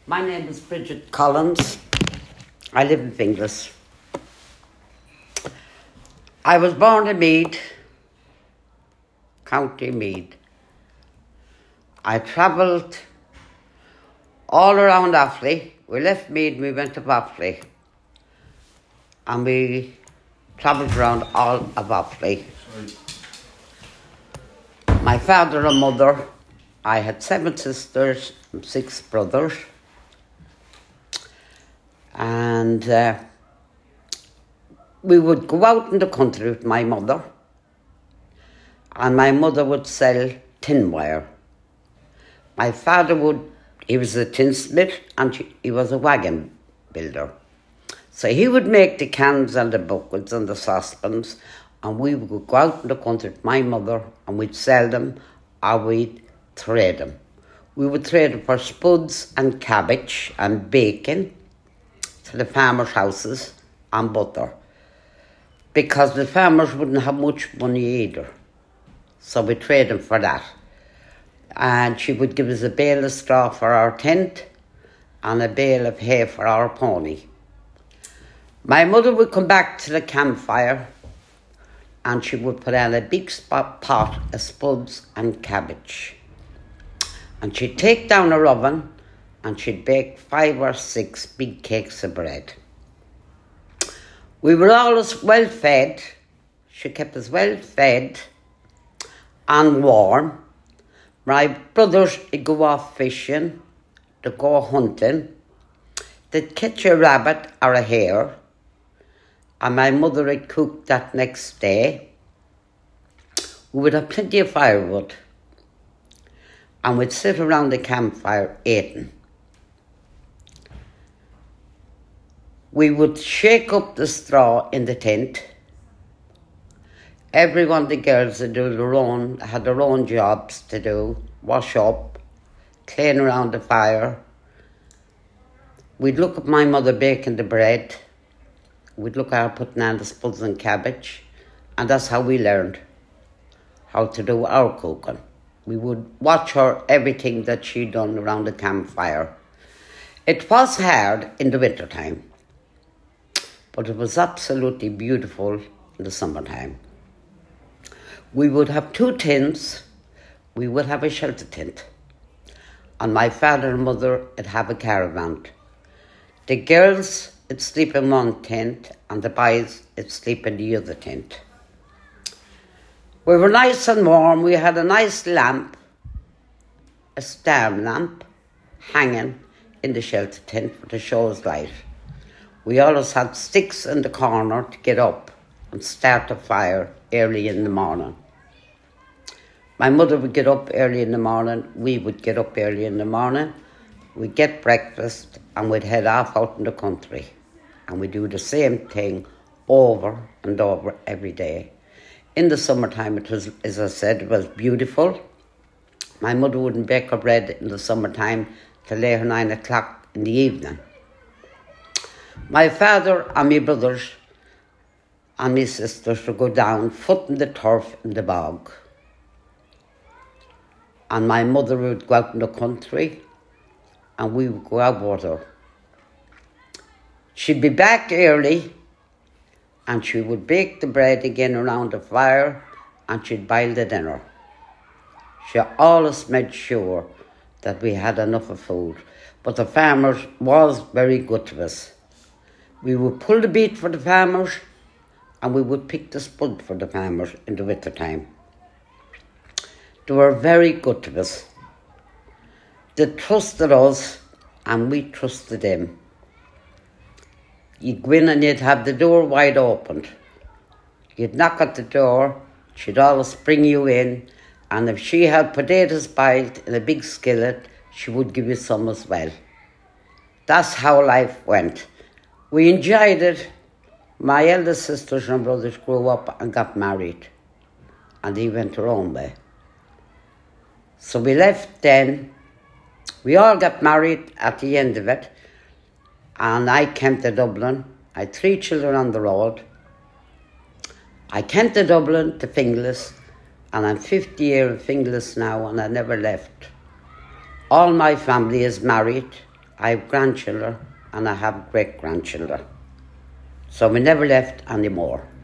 My name is Bridget Collins. I live in Finglas. I was born in Meath, County Meath. I travelled all around Offaly. We left Meath and we went to Offaly. And we travelled around all of Offaly. My father and mother, I had 7 sisters and 6 brothers. And we would go out in the country with my mother. And my mother would sell tin wire. My father he was a tinsmith and he was a wagon builder. So he would make the cans and the buckets and the saucepans, and we would go out in the country with my mother and we'd sell them or we'd trade them. We would trade them for spuds and cabbage and bacon to the farmers' houses and butter, because the farmers wouldn't have much money either. So we trade them for that. And she would give us a bale of straw for our tent and a bale of hay for our pony. My mother would come back to the campfire and she would put on a big pot of spuds and cabbage. And she'd take down her oven and she'd bake 5 or 6 big cakes of bread. We were always well fed. She kept us well fed and warm. My brothers would go off fishing, they'd go hunting, they'd catch a rabbit or a hare, and my mother would cook that next day. We would have plenty of firewood, and we'd sit around the campfire eating. We would shake up the straw in the tent. Every one of the girls had their own jobs to do, wash up, clean around the fire. We'd look at my mother baking the bread. We'd look at her putting on the spuds and cabbage. And that's how we learned how to do our cooking. We would watch her, everything that she'd done around the campfire. It was hard in the winter time, but it was absolutely beautiful in the summertime. We would have 2 tents. We would have a shelter tent. And my father and mother would have a caravan. The girls would sleep in one tent and the boys would sleep in the other tent. We were nice and warm. We had a nice lamp, a star lamp, hanging in the shelter tent for the show's light. We always had sticks in the corner to get up and start a fire early in the morning. My mother would get up early in the morning, we would get up early in the morning, we'd get breakfast and we'd head off out in the country. And we'd do the same thing over and over every day. In the summertime, it was, as I said, it was beautiful. My mother wouldn't bake her bread in the summertime till later 9 o'clock in the evening. My father and my brothers and my sisters would go down footing the turf in the bog. And my mother would go out in the country and we would go out with her. She'd be back early and she would bake the bread again around the fire and she'd boil the dinner. She always made sure that we had enough of food. But the farmers was very good to us. We would pull the beet for the farmers and we would pick the spud for the farmers in the winter time. They were very good to us. They trusted us and we trusted them. You'd go in and you'd have the door wide open. You'd knock at the door, she'd always bring you in, and if she had potatoes boiled in a big skillet, she would give you some as well. That's how life went. We enjoyed it. My eldest sisters and brothers grew up and got married, and they went their own way. So we left then. We all got married at the end of it, and I came to Dublin. I had 3 children on the road. I came to Dublin, to Finglas, and I'm 50 years in Finglas now, and I never left. All my family is married I have grandchildren and I have great-grandchildren. So we never left anymore.